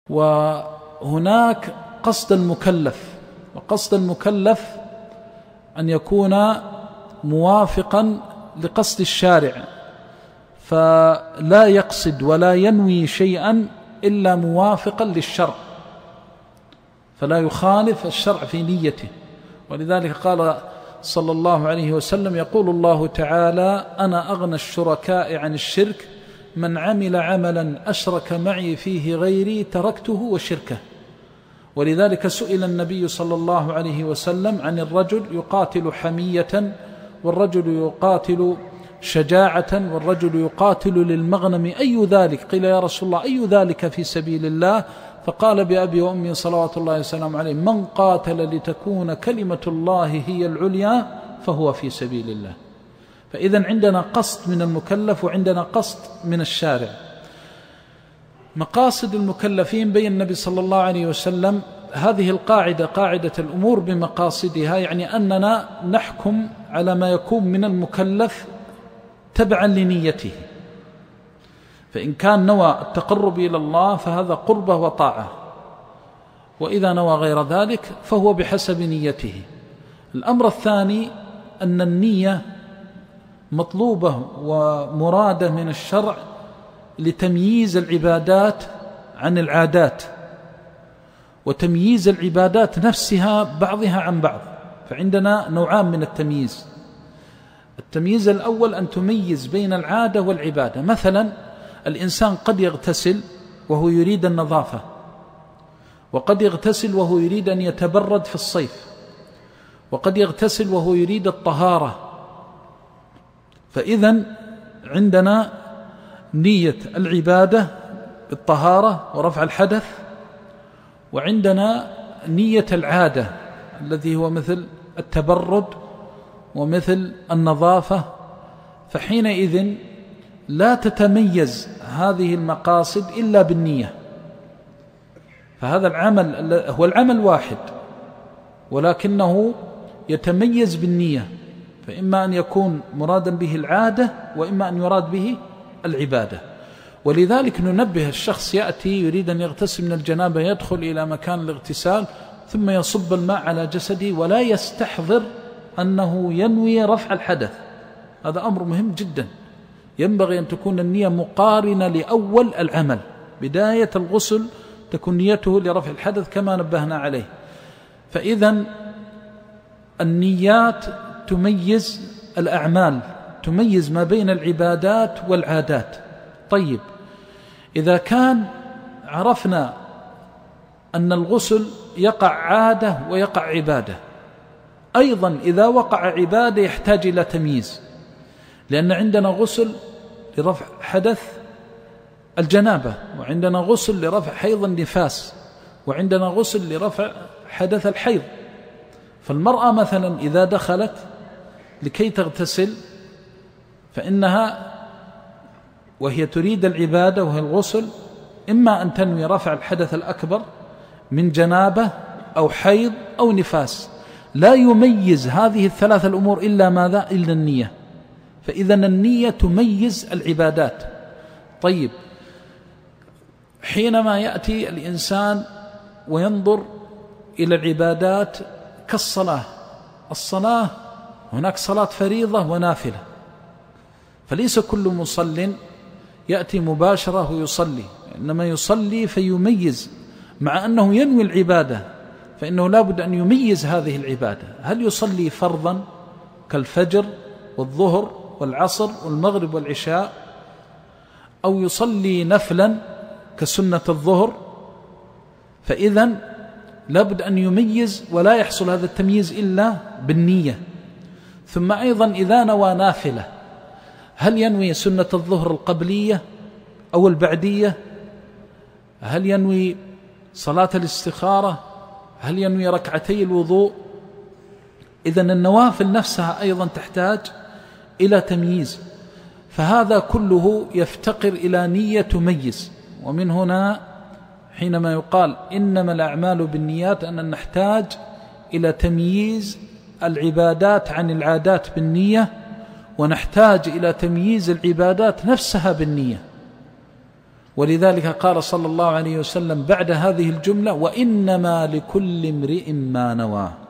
وهناك قصد المكلف، وقصد المكلف أن يكون موافقا لقصد الشارع، فلا يقصد ولا ينوي شيئا إلا موافقا للشرع، فلا يخالف الشرع في نيته. ولذلك قال صلى الله عليه وسلم: يقول الله تعالى: أنا أغنى الشركاء عن الشرك، من عمل عملا أشرك معي فيه غيري تركته وشركه. ولذلك سئل النبي صلى الله عليه وسلم عن الرجل يقاتل حمية، والرجل يقاتل شجاعة، والرجل يقاتل للمغنم، أي ذلك؟ قيل: يا رسول الله أي ذلك في سبيل الله؟ فقال بأبي وأمي صلوات الله وسلامه عليه: من قاتل لتكون كلمة الله هي العليا فهو في سبيل الله. فإذا عندنا قصد من المكلف وعندنا قصد من الشارع. مقاصد المكلفين بين النبي صلى الله عليه وسلم هذه القاعدة، قاعدة الأمور بمقاصدها، يعني أننا نحكم على ما يكون من المكلف تبعا لنيته. فإن كان نوى التقرب إلى الله فهذا قربة وطاعة، وإذا نوى غير ذلك فهو بحسب نيته. الأمر الثاني أن النية مطلوبة ومرادة من الشرع لتمييز العبادات عن العادات، وتمييز العبادات نفسها بعضها عن بعض. فعندنا نوعان من التمييز. التمييز الأول أن تميز بين العادة والعبادة. مثلا الإنسان قد يغتسل وهو يريد النظافة، وقد يغتسل وهو يريد أن يتبرد في الصيف، وقد يغتسل وهو يريد الطهارة. فإذن عندنا نية العبادة بالطهارة ورفع الحدث، وعندنا نية العادة الذي هو مثل التبرد ومثل النظافة. فحينئذ لا تتميز هذه المقاصد إلا بالنية. فهذا العمل هو العمل واحد ولكنه يتميز بالنية، فإما أن يكون مرادا به العادة وإما أن يراد به العبادة. ولذلك ننبه الشخص يأتي يريد أن يغتسل من الجنابة، يدخل إلى مكان الاغتسال ثم يصب الماء على جسده ولا يستحضر أنه ينوي رفع الحدث. هذا أمر مهم جدا. ينبغي أن تكون النية مقارنة لأول العمل. بداية الغسل تكون نيته لرفع الحدث كما نبهنا عليه. فإذا النيات تميز الأعمال، تميز ما بين العبادات والعادات. طيب، إذا كان عرفنا أن الغسل يقع عادة ويقع عبادة، أيضا إذا وقع عبادة يحتاج إلى تمييز، لأن عندنا غسل لرفع حدث الجنابة، وعندنا غسل لرفع حيض النفاس، وعندنا غسل لرفع حدث الحيض. فالمرأة مثلا إذا دخلت لكي تغتسل فإنها وهي تريد العبادة وهي الغسل إما أن تنوي رفع الحدث الأكبر من جنابة أو حيض أو نفاس. لا يميز هذه الثلاث الأمور إلا ماذا؟ إلا النية. فإذا النية تميز العبادات. طيب، حينما يأتي الإنسان وينظر إلى العبادات كالصلاة، الصلاة هناك صلاة فريضة ونافلة، فليس كل مصل يأتي مباشرة ويصلي، إنما يصلي فيميز، مع أنه ينوي العبادة فإنه لا بد أن يميز هذه العبادة. هل يصلي فرضا كالفجر والظهر والعصر والمغرب والعشاء، أو يصلي نفلا كسنة الظهر؟ فإذا لابد أن يميز، ولا يحصل هذا التمييز إلا بالنية. ثم أيضا إذا نوى نافلة، هل ينوي سنة الظهر القبلية أو البعدية؟ هل ينوي صلاة الاستخارة؟ هل ينوي ركعتي الوضوء؟ إذن النوافل نفسها أيضا تحتاج إلى تمييز. فهذا كله يفتقر إلى نية تميز. ومن هنا حينما يقال إنما الأعمال بالنيات، أن نحتاج إلى تمييز العبادات عن العادات بالنية، ونحتاج إلى تمييز العبادات نفسها بالنية. ولذلك قال صلى الله عليه وسلم بعد هذه الجملة: وإنما لكل امرئ ما نوى.